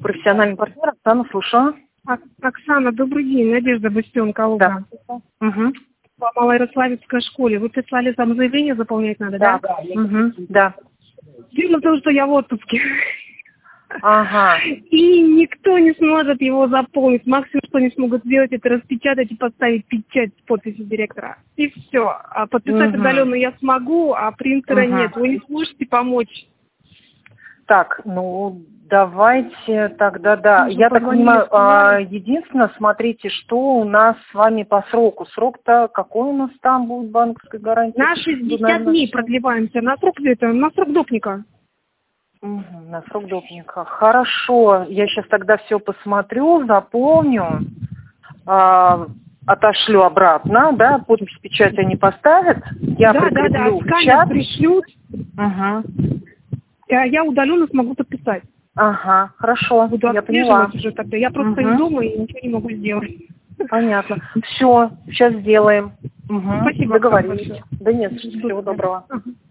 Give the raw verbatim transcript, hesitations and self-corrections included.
Профессиональный партнер. Оксана, слушаю. Оксана, добрый день. Надежда Бастенко, Алга. Да. Угу. По Малоярославецкой школе. Вы прислали там заявление, заполнять надо, Да, да? да. Угу. Да. Дело в том, что я в отпуске. Ага. И никто не сможет его заполнить. Максимум, что они смогут сделать, это распечатать и поставить печать с подписью директора. И все. А подписать Угу. удаленно я смогу, а принтера Угу. нет. Вы не сможете помочь? Так, ну, давайте тогда, да. Мы Я так позвонили, понимаю, а, сказали. единственное, смотрите, что у нас с вами по сроку. Срок-то какой у нас там будет банковской гарантии? На шестьдесят дней продлеваемся. На срок это, на срок допника. Угу, на срок допника. Хорошо, я сейчас тогда все посмотрю, запомню, а, отошлю обратно, да, подпись, печать они поставят, я да, прикреплю да, да, в сканер чат. пришлют, Угу. а я удаленно смогу подписать. Ага, хорошо, Буду я поняла. отслеживать уже тогда. Я просто Угу. не дома и ничего не могу сделать. Понятно. Все, сейчас сделаем. Угу. Спасибо. Договорились. Да нет, всего доброго. Ага.